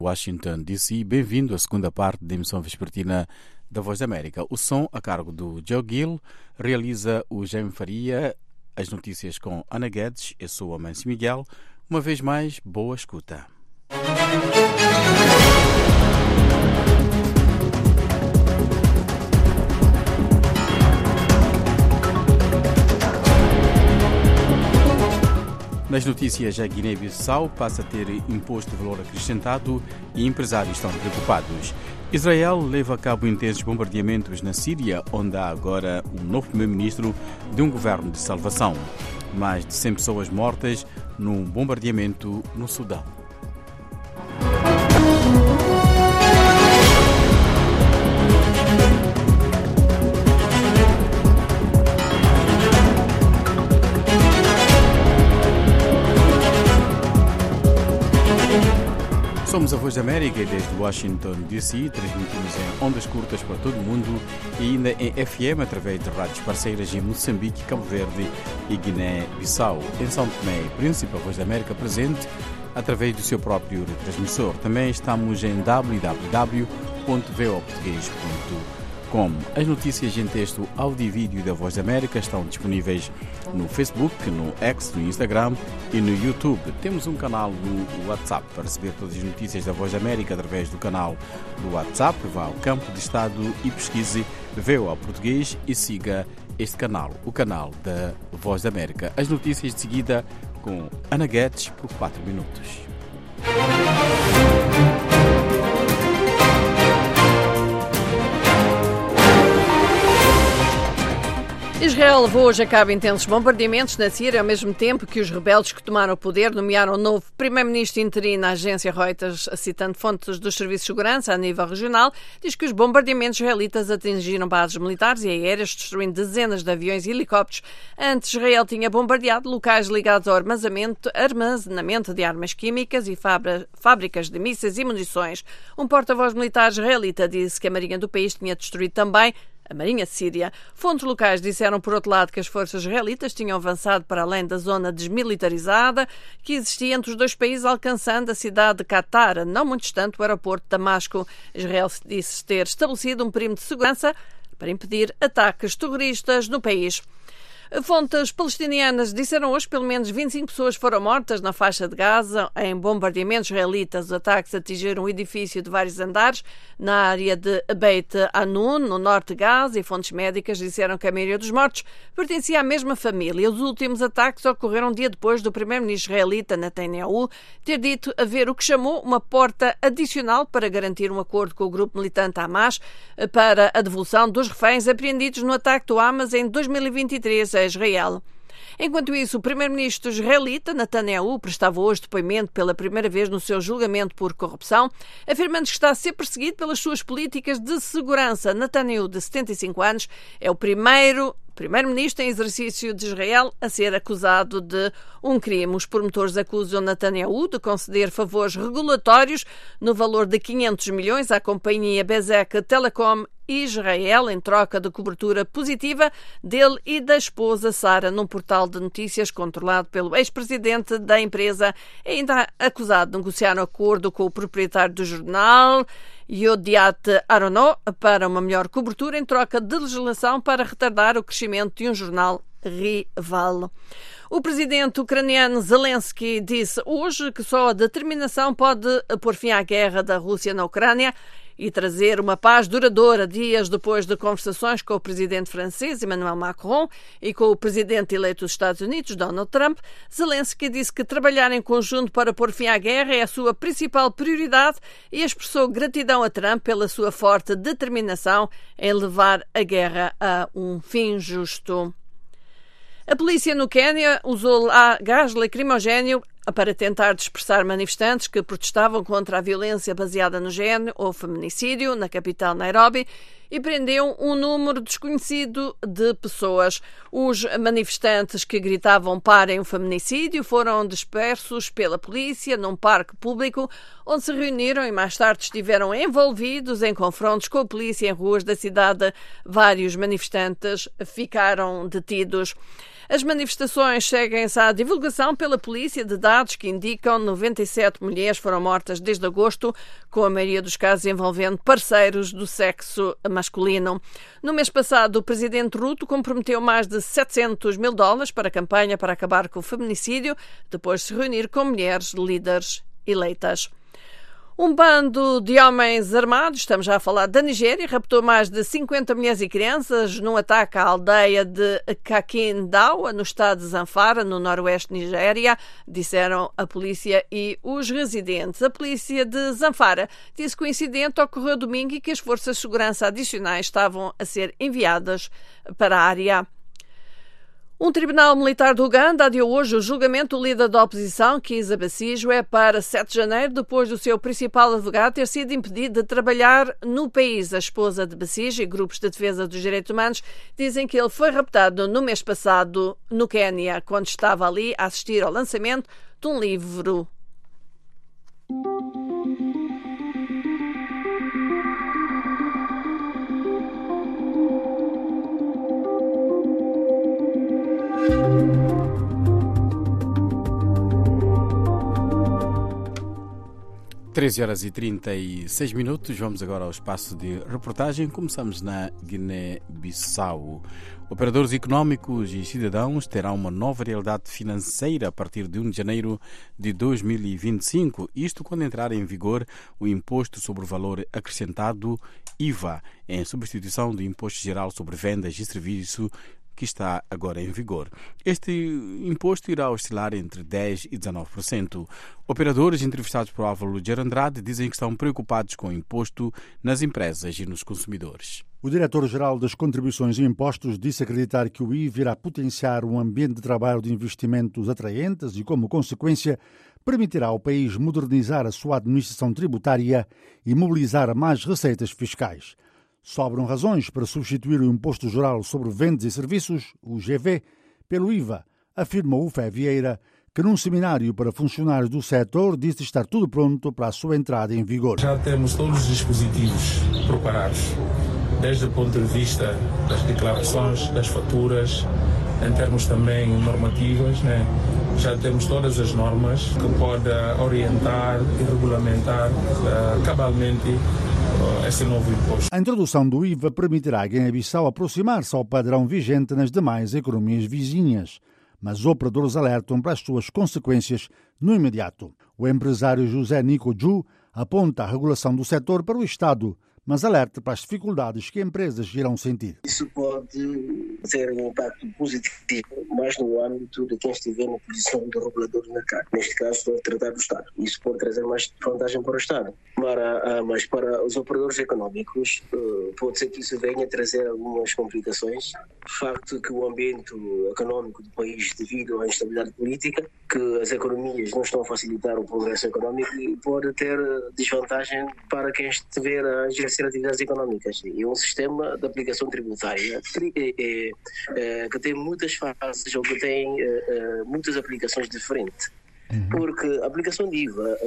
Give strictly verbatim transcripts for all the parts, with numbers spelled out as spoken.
Washington, D C. Bem-vindo à segunda parte da emissão vespertina da Voz da América. O som a cargo do Joe Gill, realiza o Jaime Faria, as notícias com Ana Guedes. Eu sou o Amâncio Miguel. Uma vez mais, boa escuta. Nas notícias, a Guiné-Bissau passa a ter imposto de valor acrescentado e empresários estão preocupados. Israel leva a cabo intensos bombardeamentos na Síria, onde há agora um novo primeiro-ministro de um governo de salvação. Mais de cem pessoas mortas num bombardeamento no Sudão. Somos a Voz da América e desde Washington, D C, transmitimos em ondas curtas para todo o mundo e ainda em F M através de rádios parceiras em Moçambique, Cabo Verde e Guiné-Bissau. Em São Tomé e Príncipe, a Voz da América presente através do seu próprio retransmissor. Também estamos em w w w ponto v o português ponto com. As notícias em texto, áudio e vídeo da Voz da América estão disponíveis no Facebook, no X, no Instagram e no YouTube. Temos um canal no WhatsApp para receber todas as notícias da Voz da América através do canal do WhatsApp. Vá ao campo de estado e pesquise V O A Português e siga este canal, o canal da Voz da América. As notícias de seguida com Ana Guedes por quatro minutos. Israel levou hoje a cabo intensos bombardeamentos na Síria, ao mesmo tempo que os rebeldes que tomaram o poder nomearam um novo primeiro-ministro interino. A agência Reuters, citando fontes dos serviços de segurança a nível regional, diz que os bombardeamentos israelitas atingiram bases militares e aéreas, destruindo dezenas de aviões e helicópteros. Antes, Israel tinha bombardeado locais ligados ao armazenamento, armazenamento de armas químicas e fábricas de mísseis e munições. Um porta-voz militar israelita disse que a marinha do país tinha destruído também a Marinha Síria. Fontes locais disseram, por outro lado, que as forças israelitas tinham avançado para além da zona desmilitarizada que existia entre os dois países, alcançando a cidade de Qatar, não muito distante do aeroporto de Damasco. Israel disse ter estabelecido um perímetro de segurança para impedir ataques terroristas no país. Fontes palestinianas disseram hoje que pelo menos vinte e cinco pessoas foram mortas na faixa de Gaza em bombardeamentos israelitas. Os ataques atingiram um edifício de vários andares na área de Beit Hanun, no norte de Gaza, e fontes médicas disseram que a maioria dos mortos pertencia à mesma família. Os últimos ataques ocorreram um dia depois do primeiro-ministro israelita Netanyahu ter dito haver o que chamou uma porta adicional para garantir um acordo com o grupo militante Hamas para a devolução dos reféns apreendidos no ataque do Hamas em dois mil e vinte e três a Israel. Enquanto isso, o primeiro-ministro israelita Netanyahu prestava hoje depoimento pela primeira vez no seu julgamento por corrupção, afirmando que está a ser perseguido pelas suas políticas de segurança. Netanyahu, de setenta e cinco anos, é o primeiro primeiro-ministro em exercício de Israel a ser acusado de um crime. Os promotores acusam Netanyahu de conceder favores regulatórios no valor de quinhentos milhões à companhia Bezeq Telecom Israel em troca de cobertura positiva dele e da esposa Sara num portal de notícias controlado pelo ex-presidente da empresa, ainda acusado de negociar um acordo com o proprietário do jornal Yodiat Aronot para uma melhor cobertura em troca de legislação para retardar o crescimento de um jornal rival. O presidente ucraniano Zelensky disse hoje que só a determinação pode pôr fim à guerra da Rússia na Ucrânia e trazer uma paz duradoura, dias depois de conversações com o presidente francês Emmanuel Macron e com o presidente eleito dos Estados Unidos, Donald Trump. Zelensky disse que trabalhar em conjunto para pôr fim à guerra é a sua principal prioridade e expressou gratidão a Trump pela sua forte determinação em levar a guerra a um fim justo. A polícia no Quênia usou lá gás lacrimogéneo para tentar dispersar manifestantes que protestavam contra a violência baseada no género ou feminicídio na capital Nairobi e prendeu um número desconhecido de pessoas. Os manifestantes que gritavam "parem o feminicídio" foram dispersos pela polícia num parque público onde se reuniram e mais tarde estiveram envolvidos em confrontos com a polícia em ruas da cidade. Vários manifestantes ficaram detidos. As manifestações seguem-se à divulgação pela polícia de dados que indicam que noventa e sete mulheres foram mortas desde agosto, com a maioria dos casos envolvendo parceiros do sexo masculino. No mês passado, o presidente Ruto comprometeu mais de setecentos mil dólares para a campanha para acabar com o feminicídio, depois de se reunir com mulheres líderes eleitas. Um bando de homens armados, estamos já a falar da Nigéria, raptou mais de cinquenta mulheres e crianças num ataque à aldeia de Kakindawa, no estado de Zamfara, no noroeste de Nigéria, disseram a polícia e os residentes. A polícia de Zamfara disse que o incidente ocorreu domingo e que as forças de segurança adicionais estavam a ser enviadas para a área. Um tribunal militar de Uganda adiou hoje o julgamento do líder da oposição, Kizza Besigye, para sete de janeiro, depois do seu principal advogado ter sido impedido de trabalhar no país. A esposa de Besigye e grupos de defesa dos direitos humanos dizem que ele foi raptado no mês passado no Quénia, quando estava ali a assistir ao lançamento de um livro. treze horas e trinta e seis minutos, vamos agora ao espaço de reportagem. Começamos na Guiné-Bissau. Operadores económicos e cidadãos terão uma nova realidade financeira a partir de primeiro de janeiro de dois mil e vinte e cinco, isto quando entrar em vigor o Imposto sobre o Valor Acrescentado, I V A, em substituição do Imposto Geral sobre Vendas e Serviços, que está agora em vigor. Este imposto irá oscilar entre dez por cento e dezanove por cento. Operadores entrevistados por Álvaro Gerandrade dizem que estão preocupados com o imposto nas empresas e nos consumidores. O diretor-geral das Contribuições e Impostos disse acreditar que o I V A irá potenciar um ambiente de trabalho de investimentos atraentes e, como consequência, permitirá ao país modernizar a sua administração tributária e mobilizar mais receitas fiscais. Sobram razões para substituir o Imposto Geral sobre Vendas e Serviços, o G V, pelo I V A, afirmou o Fé Vieira, que num seminário para funcionários do setor disse estar tudo pronto para a sua entrada em vigor. Já temos todos os dispositivos preparados, desde o ponto de vista das declarações, das faturas, em termos também normativos, né? Já temos todas as normas que podem orientar e regulamentar uh, cabalmente esse novo imposto. A introdução do I V A permitirá a Guiné-Bissau aproximar-se ao padrão vigente nas demais economias vizinhas, mas operadores alertam para as suas consequências no imediato. O empresário José Nico Ju aponta a regulação do setor para o Estado, mas alerta para as dificuldades que empresas irão sentir. Isso pode ter um impacto positivo, mais no âmbito de quem estiver na posição de regulador do mercado. Neste caso, estou a tratar do Estado. Isso pode trazer mais vantagem para o Estado. Para, mas para os operadores económicos, pode ser que isso venha a trazer algumas complicações. O facto que o ambiente económico do país, devido à instabilidade política, que as economias não estão a facilitar o progresso económico, e pode ter desvantagem para quem estiver a exercer atividades económicas. E um sistema de aplicação tributária é, é, é, que tem muitas fases ou que tem é, é, muitas aplicações diferentes. Uhum. Porque a aplicação de I V A é,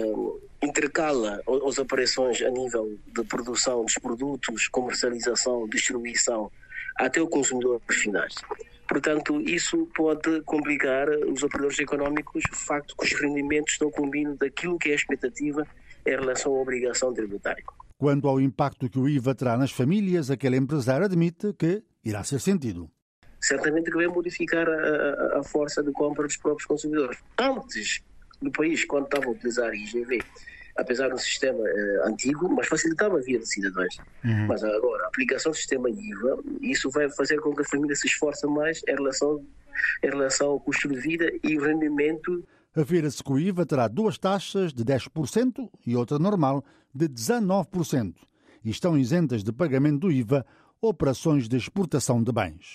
é, intercala as operações a nível de produção dos produtos, comercialização, distribuição, até o consumidor final. Portanto, isso pode complicar os operadores económicos, o facto que os rendimentos não combinam daquilo que é a expectativa em relação à obrigação tributária. Quanto ao impacto que o I V A terá nas famílias, aquele empresário admite que irá ser sentido. Certamente que vai modificar a, a, a força de compra dos próprios consumidores. Antes do país, quando estava a utilizar I G V, apesar de um sistema eh, antigo, mas facilitava a vida de cidadãos. Uhum. Mas agora, a aplicação do sistema I V A, isso vai fazer com que a família se esforce mais em relação, em relação ao custo de vida e o rendimento. Afirma-se que o I V A terá duas taxas de dez por cento e outra normal de dezanove por cento. E estão isentas de pagamento do I V A operações de exportação de bens.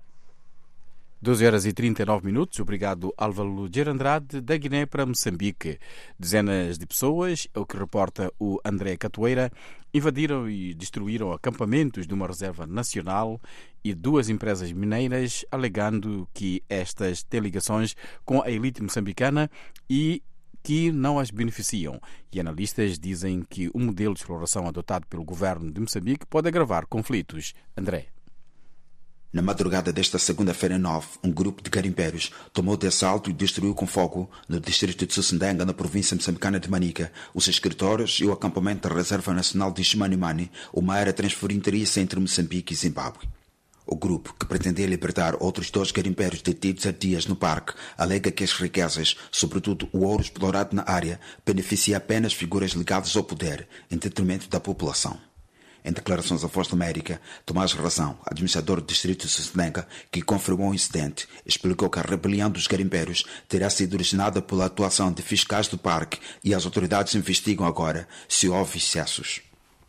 doze horas e trinta e nove minutos. Obrigado, Álvaro Gerandrade, da Guiné para Moçambique. Dezenas de pessoas, é o que reporta o André Catoeira, invadiram e destruíram acampamentos de uma reserva nacional e duas empresas mineiras, alegando que estas têm ligações com a elite moçambicana e que não as beneficiam. E analistas dizem que o modelo de exploração adotado pelo governo de Moçambique pode agravar conflitos. André. Na madrugada desta segunda-feira nove, um grupo de garimpeiros tomou de assalto e destruiu com fogo, no distrito de Sussendenga, na província moçambicana de Manica, os escritórios e o acampamento da Reserva Nacional de Chimanimani, uma área transfronteiriça entre Moçambique e Zimbábue. O grupo, que pretendia libertar outros dois garimpeiros detidos há dias no parque, alega que as riquezas, sobretudo o ouro explorado na área, beneficia apenas figuras ligadas ao poder, em detrimento da população. Em declarações à Voz da América, Tomás Razão, administrador do distrito de Sussendenga, que confirmou o incidente, explicou que a rebelião dos garimpeiros terá sido originada pela atuação de fiscais do parque e as autoridades investigam agora se houve excessos.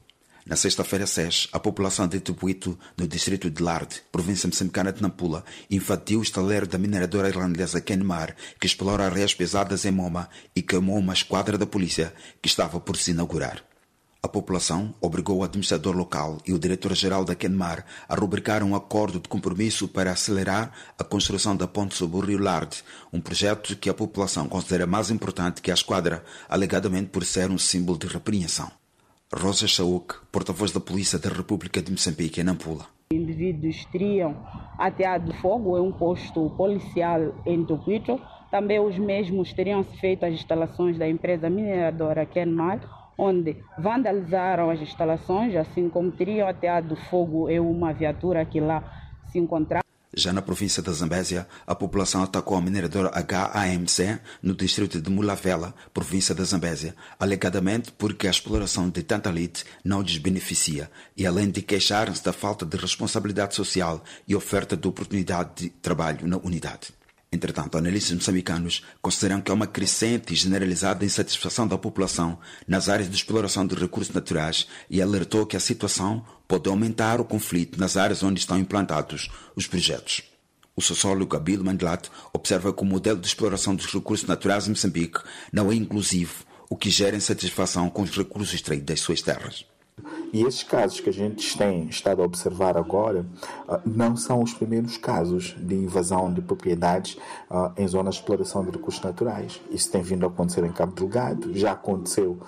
Na sexta-feira seis, a população de Tupuito, no distrito de Larde, província moçambicana de Nampula, invadiu o estaleiro da mineradora irlandesa Kenmar, que explora areias pesadas em Moma e queimou uma esquadra da polícia que estava por se inaugurar. A população obrigou o administrador local e o diretor-geral da Kenmar a rubricar um acordo de compromisso para acelerar a construção da ponte sobre o rio Larde, um projeto que a população considera mais importante que a esquadra, alegadamente por ser um símbolo de repreensão. Rosa Chauk, porta-voz da Polícia da República de Moçambique, em Nampula. Indivíduos teriam ateado fogo em um posto policial em Tupuito. Também os mesmos teriam feito as instalações da empresa mineradora Kenmar, onde vandalizaram as instalações, assim como teriam ateado fogo em uma viatura que lá se encontrava. Já na província da Zambésia, a população atacou a mineradora H A M C no distrito de Mulavela, província da Zambésia, alegadamente porque a exploração de tantalite não lhes beneficia e além de queixarem-se da falta de responsabilidade social e oferta de oportunidade de trabalho na unidade. Entretanto, analistas moçambicanos consideram que há uma crescente e generalizada insatisfação da população nas áreas de exploração de recursos naturais e alertou que a situação pode aumentar o conflito nas áreas onde estão implantados os projetos. O sociólogo Abílio Mandlat observa que o modelo de exploração dos recursos naturais em Moçambique não é inclusivo, o que gera insatisfação com os recursos extraídos das suas terras. E esses casos que a gente tem estado a observar agora não são os primeiros casos de invasão de propriedades em zonas de exploração de recursos naturais. Isso tem vindo a acontecer em Cabo Delgado, já aconteceu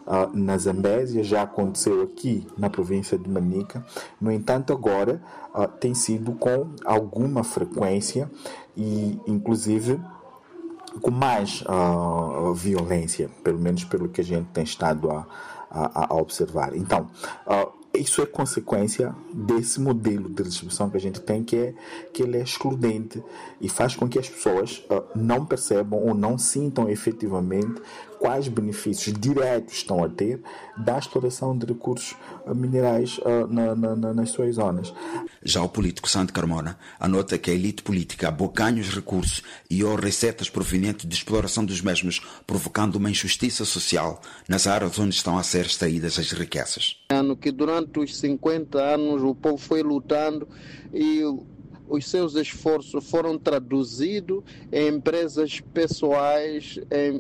na Zambésia, já aconteceu aqui na província de Manica. No entanto, agora tem sido com alguma frequência e, inclusive, com mais uh, violência, pelo menos pelo que a gente tem estado a, a, a observar. Então, uh, isso é consequência desse modelo de distribuição que a gente tem, que, é, que ele é excludente e faz com que as pessoas uh, não percebam ou não sintam efetivamente quais benefícios diretos estão a ter da exploração de recursos minerais uh, na, na, nas suas zonas. Já o político Santo Carmona anota que a elite política abocanha os recursos e ou receitas provenientes de exploração dos mesmos, provocando uma injustiça social nas áreas onde estão a ser extraídas as riquezas. Que durante os cinquenta anos o povo foi lutando e os seus esforços foram traduzidos em empresas pessoais, em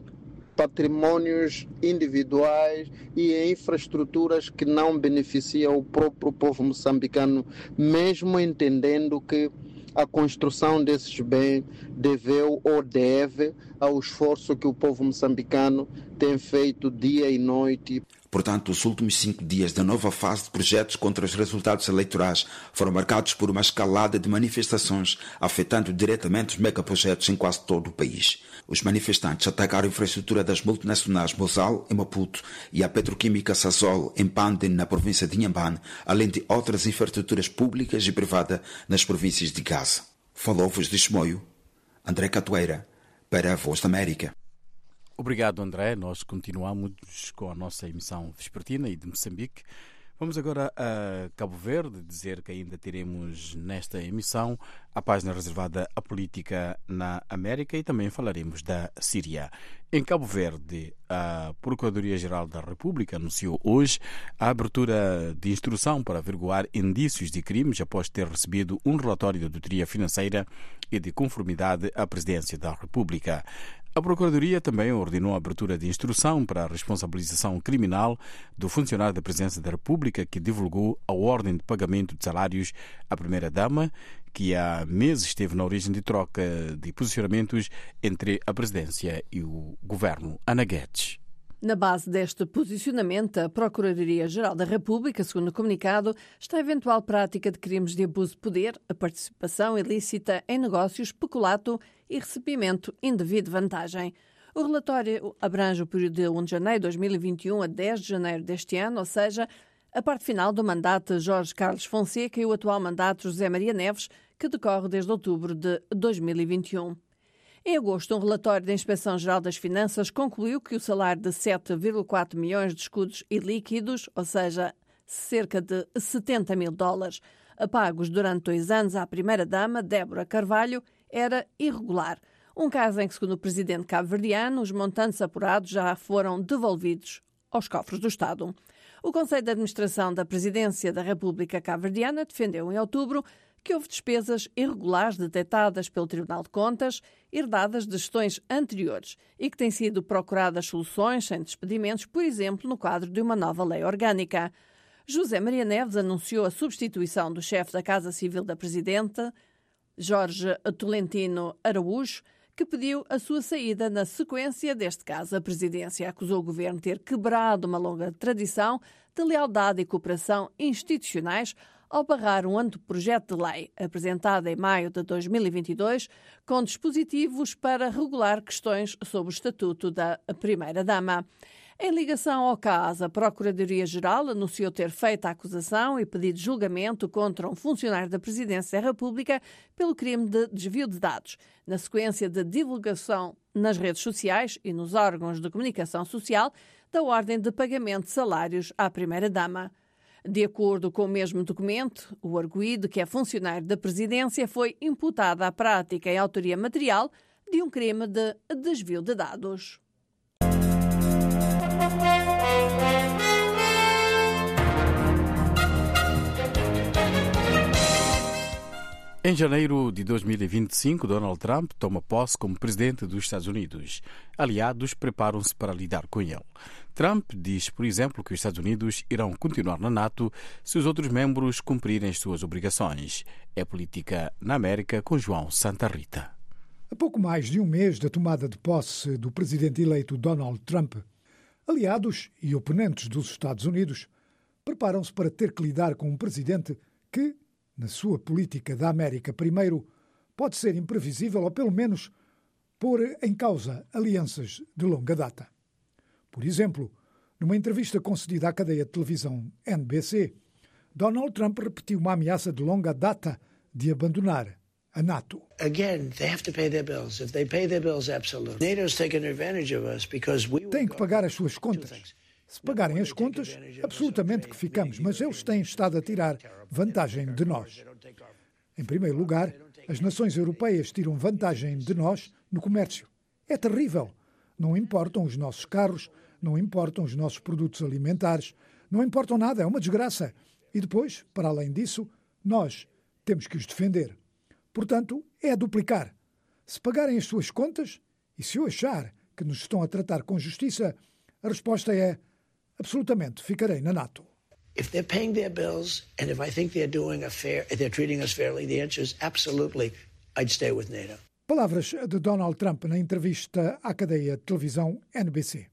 patrimônios individuais e em infraestruturas que não beneficiam o próprio povo moçambicano, mesmo entendendo que a construção desses bens deveu ou deve ao esforço que o povo moçambicano tem feito dia e noite. Portanto, os últimos cinco dias da nova fase de projetos contra os resultados eleitorais foram marcados por uma escalada de manifestações afetando diretamente os megaprojetos em quase todo o país. Os manifestantes atacaram a infraestrutura das multinacionais Mosal, em Maputo, e a petroquímica Sasol, em Panden, na província de Inhambane, além de outras infraestruturas públicas e privadas nas províncias de Gaza. Falou-vos de Chimoio, André Catoeira, para a Voz da América. Obrigado, André. Nós continuamos com a nossa emissão vespertina e de Moçambique. Vamos agora a Cabo Verde, dizer que ainda teremos nesta emissão a página reservada à política na América e também falaremos da Síria. Em Cabo Verde, a Procuradoria-Geral da República anunciou hoje a abertura de instrução para averiguar indícios de crimes após ter recebido um relatório de auditoria financeira e de conformidade à Presidência da República. A Procuradoria também ordenou a abertura de instrução para a responsabilização criminal do funcionário da Presidência da República que divulgou a ordem de pagamento de salários à Primeira-Dama, que há meses esteve na origem de troca de posicionamentos entre a Presidência e o Governo. Ana Guedes. Na base deste posicionamento, a Procuradoria-Geral da República, segundo o comunicado, está a eventual prática de crimes de abuso de poder, a participação ilícita em negócios, peculato e recebimento indevido de vantagem. O relatório abrange o período de primeiro de janeiro de dois mil e vinte e um a dez de janeiro deste ano, ou seja, a parte final do mandato de Jorge Carlos Fonseca e o atual mandato de José Maria Neves, que decorre desde outubro de dois mil e vinte e um. Em agosto, um relatório da Inspeção-Geral das Finanças concluiu que o salário de sete vírgula quatro milhões de escudos ilíquidos, ou seja, cerca de setenta mil dólares, pagos durante dois anos à primeira-dama, Débora Carvalho, era irregular. Um caso em que, segundo o presidente cabo-verdiano, os montantes apurados já foram devolvidos aos cofres do Estado. O Conselho de Administração da Presidência da República Cabo-Verdiana defendeu em outubro que houve despesas irregulares detectadas pelo Tribunal de Contas, herdadas de gestões anteriores e que têm sido procuradas soluções sem despedimentos, por exemplo, no quadro de uma nova lei orgânica. José Maria Neves anunciou a substituição do chefe da Casa Civil da Presidenta, Jorge Tolentino Araújo, que pediu a sua saída na sequência deste caso. A Presidência acusou o Governo de ter quebrado uma longa tradição de lealdade e cooperação institucionais ao barrar um anteprojeto de lei, apresentado em maio de dois mil e vinte e dois, com dispositivos para regular questões sobre o Estatuto da Primeira-Dama. Em ligação ao caso, a Procuradoria-Geral anunciou ter feito a acusação e pedido julgamento contra um funcionário da Presidência da República pelo crime de desvio de dados, na sequência de divulgação nas redes sociais e nos órgãos de comunicação social da ordem de pagamento de salários à Primeira-Dama. De acordo com o mesmo documento, o arguido, que é funcionário da Presidência, foi imputado à prática e autoria material de um crime de desvio de dados. Em janeiro de dois mil e vinte e cinco, Donald Trump toma posse como presidente dos Estados Unidos. Aliados preparam-se para lidar com ele. Trump diz, por exemplo, que os Estados Unidos irão continuar na NATO se os outros membros cumprirem as suas obrigações. É política na América com João Santa Rita. A pouco mais de um mês da tomada de posse do presidente eleito Donald Trump, aliados e oponentes dos Estados Unidos preparam-se para ter que lidar com um presidente que, na sua política da América primeiro, pode ser imprevisível ou, pelo menos, pôr em causa alianças de longa data. Por exemplo, numa entrevista concedida à cadeia de televisão N B C, Donald Trump repetiu uma ameaça de longa data de abandonar a NATO. Again, they have to pay their bills. If they pay their bills, absolutely. NATO's taken advantage of us because we Têm que pagar as suas contas. Se pagarem as contas, absolutamente que ficamos, mas eles têm estado a tirar vantagem de nós. Em primeiro lugar, as nações europeias tiram vantagem de nós no comércio. É terrível. Não importam os nossos carros, não importam os nossos produtos alimentares, não importam nada, é uma desgraça. E depois, para além disso, nós temos que os defender. Portanto, é a duplicar. Se pagarem as suas contas, e se eu achar que nos estão a tratar com justiça, a resposta é: absolutamente, ficarei na NATO. If they're paying their bills and if I think they're doing a fair, they're treating us fairly, the answer is absolutely, I'd stay with NATO. Palavras de Donald Trump na entrevista à cadeia de televisão N B C.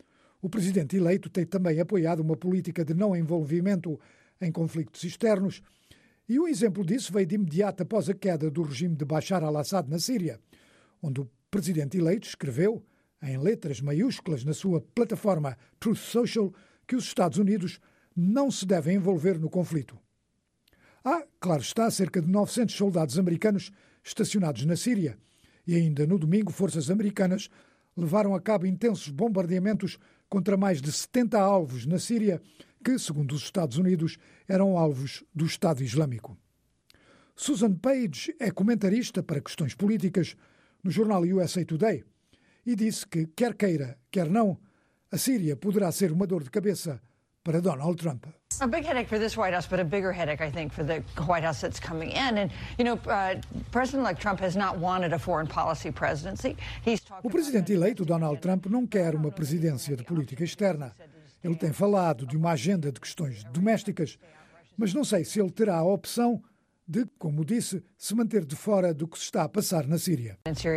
O presidente eleito tem também apoiado uma política de não envolvimento em conflitos externos e um exemplo disso veio de imediato após a queda do regime de Bashar al-Assad na Síria, onde o presidente eleito escreveu, em letras maiúsculas na sua plataforma Truth Social, que os Estados Unidos não se devem envolver no conflito. Há, claro está, cerca de novecentos soldados americanos estacionados na Síria e ainda no domingo forças americanas levaram a cabo intensos bombardeamentos contra mais de setenta alvos na Síria que, segundo os Estados Unidos, eram alvos do Estado Islâmico. Susan Page é comentarista para questões políticas no jornal U S A Today e disse que, quer queira, quer não, a Síria poderá ser uma dor de cabeça para Donald Trump. A big headache for this White House, but a bigger headache, I think, for the White House that's coming in. And, you know, uh, President-elect Trump has not wanted a foreign policy presidency. He's talking O presidente eleito, Donald Trump, não quer uma presidência de política externa. Ele tem falado de uma agenda de questões domésticas, mas não sei se ele terá a opção de, como disse, se manter de fora do que se está a passar na Síria.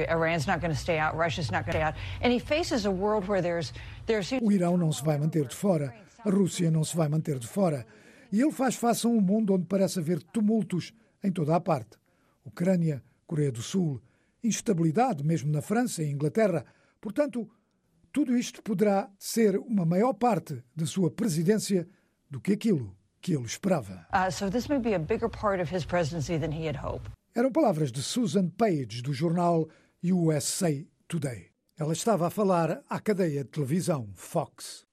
O Irão não se vai manter de fora, a Rússia não se vai manter de fora, e ele faz face a um mundo onde parece haver tumultos em toda a parte. Ucrânia, Coreia do Sul, instabilidade mesmo na França e Inglaterra. Portanto, tudo isto poderá ser uma maior parte da sua presidência do que aquilo que ele esperava. Uh, so this may be a bigger part of his presidency than he had hoped. Eram palavras de Susan Page, do jornal U S A Today. Ela estava a falar à cadeia de televisão Fox.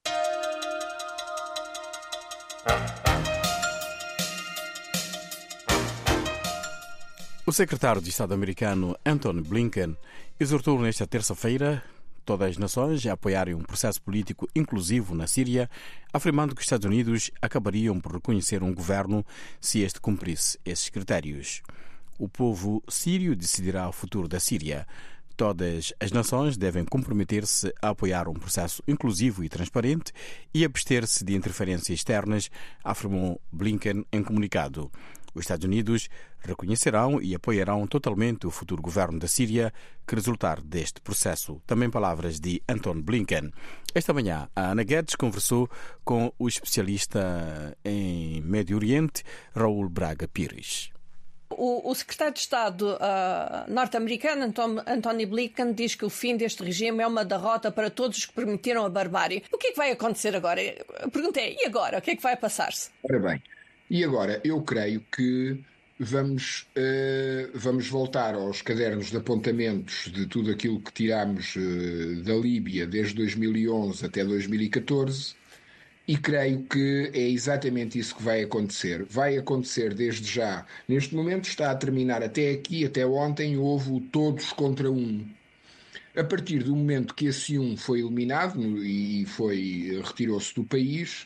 O secretário de Estado americano Antony Blinken exortou nesta terça-feira todas as nações a apoiarem um processo político inclusivo na Síria, afirmando que os Estados Unidos acabariam por reconhecer um governo se este cumprisse esses critérios. O povo sírio decidirá o futuro da Síria. Todas as nações devem comprometer-se a apoiar um processo inclusivo e transparente e abster-se de interferências externas, afirmou Blinken em comunicado. Os Estados Unidos reconhecerão e apoiarão totalmente o futuro governo da Síria que resultar deste processo. Também palavras de Antony Blinken. Esta manhã, a Ana Guedes conversou com o especialista em Médio Oriente, Raul Braga Pires. O, o secretário de Estado uh, norte-americano, Anton, Antony Blinken, diz que o fim deste regime é uma derrota para todos os que permitiram a barbárie. O que é que vai acontecer agora? A pergunta é, e agora? O que é que vai passar-se? Ora bem, e agora eu creio que vamos, uh, vamos voltar aos cadernos de apontamentos de tudo aquilo que tirámos uh, da Líbia desde dois mil e onze até dois mil e catorze. E creio que é exatamente isso que vai acontecer. Vai acontecer desde já. Neste momento está a terminar até aqui, até ontem, houve o todos contra um. A partir do momento que esse um foi eliminado e foi, retirou-se do país,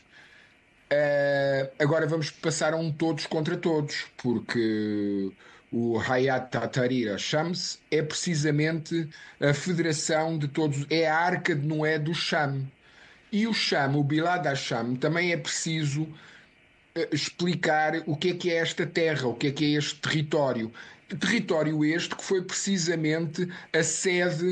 uh, agora vamos passar a um todos contra todos, porque o Hayat Tahrir al-Shams é precisamente a federação de todos, é a arca de Noé do Sham. E o Sham, o Bilad al-Sham, também é preciso uh, explicar o que é que é esta terra, o que é que é este território. Território este que foi precisamente a sede,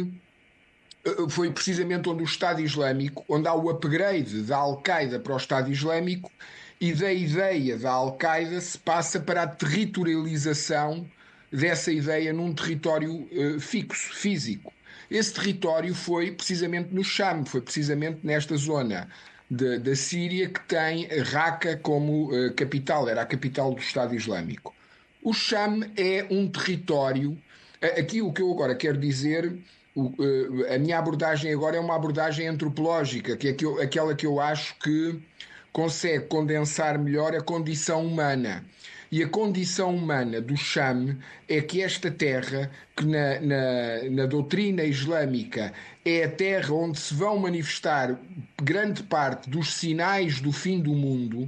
uh, foi precisamente onde o Estado Islâmico, onde há o upgrade da Al-Qaeda para o Estado Islâmico e da ideia da Al-Qaeda se passa para a territorialização dessa ideia num território uh, fixo, físico. Esse território foi precisamente no Sham, foi precisamente nesta zona de, da Síria que tem Raqqa como uh, capital, era a capital do Estado Islâmico. O Sham é um território, aqui o que eu agora quero dizer, o, uh, a minha abordagem agora é uma abordagem antropológica, que é que eu, aquela que eu acho que consegue condensar melhor a condição humana. E a condição humana do Sham é que esta terra, que na, na, na doutrina islâmica é a terra onde se vão manifestar grande parte dos sinais do fim do mundo,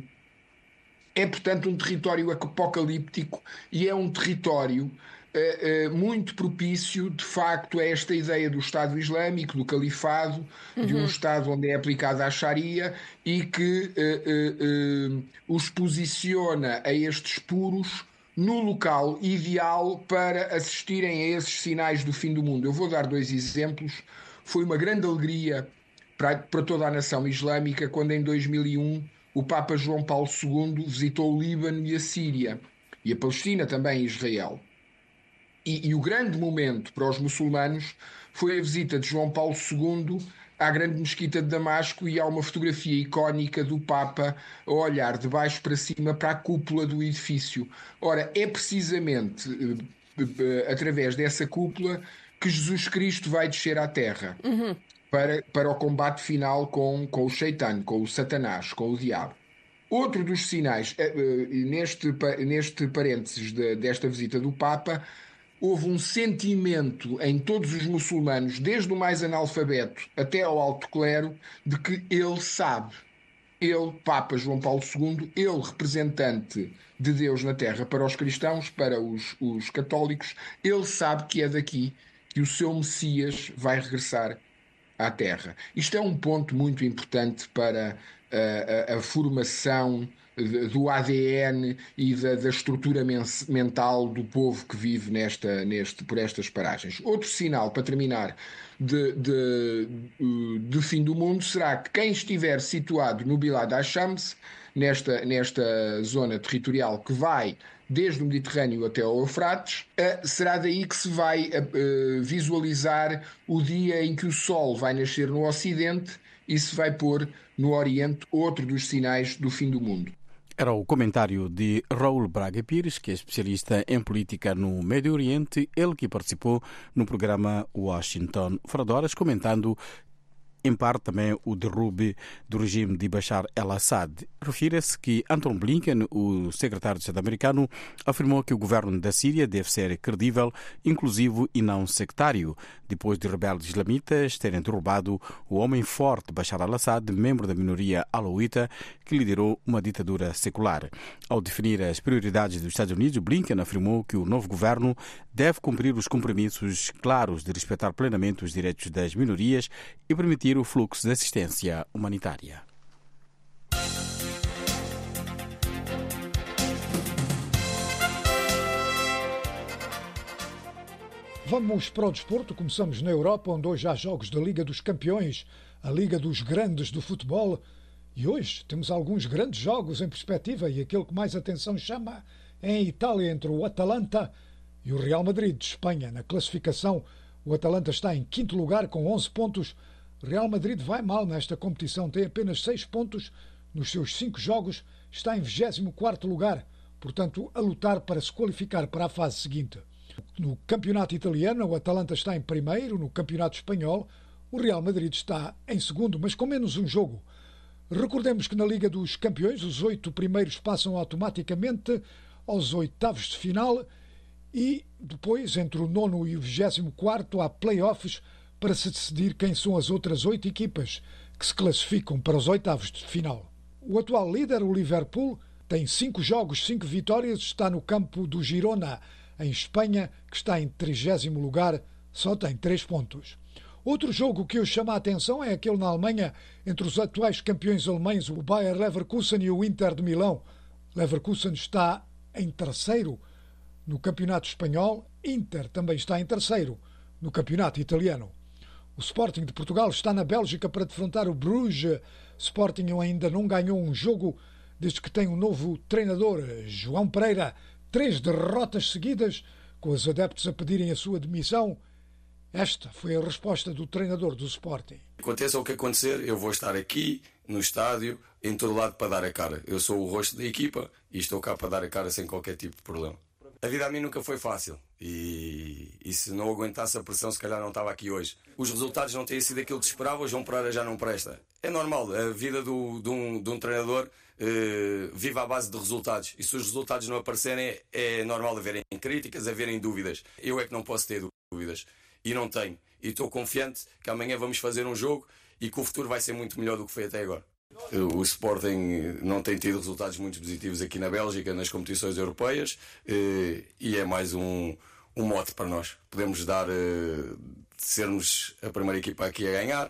é, portanto, um território apocalíptico e é um território uh, uh, muito propício, de facto, a esta ideia do Estado Islâmico, do califado, uhum. de um Estado onde é aplicada a Sharia e que uh, uh, uh, os posiciona a estes puros no local ideal para assistirem a esses sinais do fim do mundo. Eu vou dar dois exemplos. Foi uma grande alegria para, para toda a nação islâmica quando em dois mil e um o Papa João Paulo segundo visitou o Líbano e a Síria, e a Palestina também e Israel. E, e o grande momento para os muçulmanos foi a visita de João Paulo segundo à grande mesquita de Damasco, e há uma fotografia icónica do Papa a olhar de baixo para cima para a cúpula do edifício. Ora, é precisamente através dessa cúpula que Jesus Cristo vai descer à terra. Uhum. Para, para o combate final com, com o Shaitan, com o Satanás, com o diabo. Outro dos sinais, neste, neste parênteses de, desta visita do Papa, houve um sentimento em todos os muçulmanos, desde o mais analfabeto até ao alto clero, de que ele sabe, ele, Papa João Paulo segundo, ele, representante de Deus na terra para os cristãos, para os, os católicos, ele sabe que é daqui que o seu Messias vai regressar à terra. Isto é um ponto muito importante para a, a, a formação do A D N e da, da estrutura mental do povo que vive nesta, neste, por estas paragens. Outro sinal, para terminar, de, de, de fim do mundo será que quem estiver situado no Bilad al-Shams, nesta, nesta zona territorial que vai desde o Mediterrâneo até ao Eufrates, será daí que se vai visualizar o dia em que o Sol vai nascer no Ocidente e se vai pôr no Oriente, outro dos sinais do fim do mundo. Era o comentário de Raul Braga Pires, que é especialista em política no Médio Oriente, ele que participou no programa Washington Fora de Horas, comentando em parte também o derrube do regime de Bashar el-Assad. Refira-se que Anton Blinken, o secretário de Estado americano, afirmou que o governo da Síria deve ser credível, inclusivo e não sectário, depois de rebeldes islamitas terem derrubado o homem forte Bashar al-Assad, membro da minoria alauíta, que liderou uma ditadura secular. Ao definir as prioridades dos Estados Unidos, Blinken afirmou que o novo governo deve cumprir os compromissos claros de respeitar plenamente os direitos das minorias e permitir o fluxo de assistência humanitária. Vamos para o desporto. Começamos na Europa, onde hoje há jogos da Liga dos Campeões, a Liga dos Grandes do futebol. E hoje temos alguns grandes jogos em perspectiva, e aquele que mais atenção chama é em Itália, entre o Atalanta e o Real Madrid de Espanha. Na classificação, o Atalanta está em quinto lugar com onze pontos. O Real Madrid vai mal nesta competição, tem apenas seis pontos nos seus cinco jogos, está em vigésimo quarto lugar, portanto a lutar para se qualificar para a fase seguinte. No campeonato italiano, o Atalanta está em primeiro, no campeonato espanhol, o Real Madrid está em segundo, mas com menos um jogo. Recordemos que na Liga dos Campeões os oito primeiros passam automaticamente aos oitavos de final e depois, entre o nono e o vigésimo quarto, há play-offs para se decidir quem são as outras oito equipas que se classificam para os oitavos de final. O atual líder, o Liverpool, tem cinco jogos, cinco vitórias, está no campo do Girona, em Espanha, que está em trigésimo lugar, só tem três pontos. Outro jogo que eu chamo a atenção é aquele na Alemanha, entre os atuais campeões alemães, o Bayer Leverkusen e o Inter de Milão. Leverkusen está em terceiro no campeonato espanhol, Inter também está em terceiro no campeonato italiano. O Sporting de Portugal está na Bélgica para defrontar o Bruges. Sporting ainda não ganhou um jogo desde que tem um novo treinador, João Pereira. Três derrotas seguidas, com os adeptos a pedirem a sua demissão. Esta foi a resposta do treinador do Sporting. Aconteça o que acontecer, eu vou estar aqui, no estádio, em todo lado para dar a cara. Eu sou o rosto da equipa e estou cá para dar a cara sem qualquer tipo de problema. A vida a mim nunca foi fácil e, e se não aguentasse a pressão, se calhar não estava aqui hoje. Os resultados não têm sido aquilo que esperava, o João Pereira já não presta. É normal, a vida do, de, um, de um treinador uh, vive à base de resultados. E se os resultados não aparecerem, é normal haverem críticas, haverem dúvidas. Eu é que não posso ter dúvidas e não tenho. E estou confiante que amanhã vamos fazer um jogo e que o futuro vai ser muito melhor do que foi até agora. O Sporting não tem tido resultados muito positivos aqui na Bélgica, nas competições europeias, e é mais um, um mote para nós. Podemos dar, sermos a primeira equipa aqui a ganhar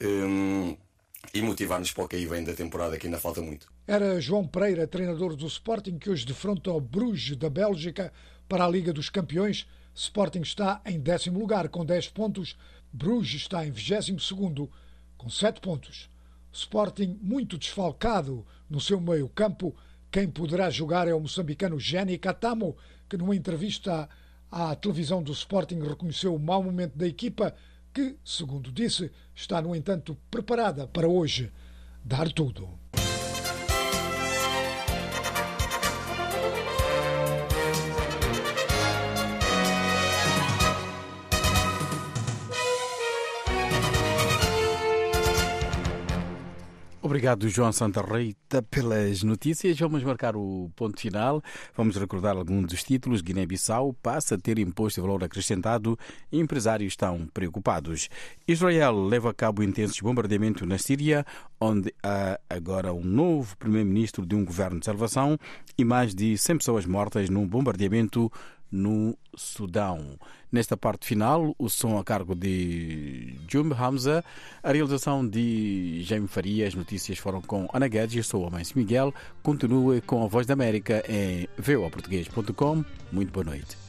e motivar-nos para o que aí vem da temporada, que ainda falta muito. Era João Pereira, treinador do Sporting, que hoje defronta o Bruges da Bélgica para a Liga dos Campeões. Sporting está em décimo lugar com dez pontos, Bruges está em vigésimo segundo com sete pontos. Sporting muito desfalcado no seu meio-campo. Quem poderá jogar é o moçambicano Jenny Catamo, que numa entrevista à televisão do Sporting reconheceu o mau momento da equipa, que, segundo disse, está, no entanto, preparada para hoje dar tudo. Obrigado, João Santa Rita, pelas notícias. Vamos marcar o ponto final. Vamos recordar alguns dos títulos. Guiné-Bissau passa a ter imposto de valor acrescentado e empresários estão preocupados. Israel leva a cabo intensos bombardeamentos na Síria, onde há agora um novo primeiro-ministro de um governo de salvação e mais de cem pessoas mortas num bombardeamento no Sudão. Nesta parte final, o som a cargo de Jumbe Hamza, a realização de Jaime Faria, as notícias foram com Ana Guedes, eu sou o Amancio Miguel. Continue com a Voz da América em v o a português ponto com. Muito boa noite.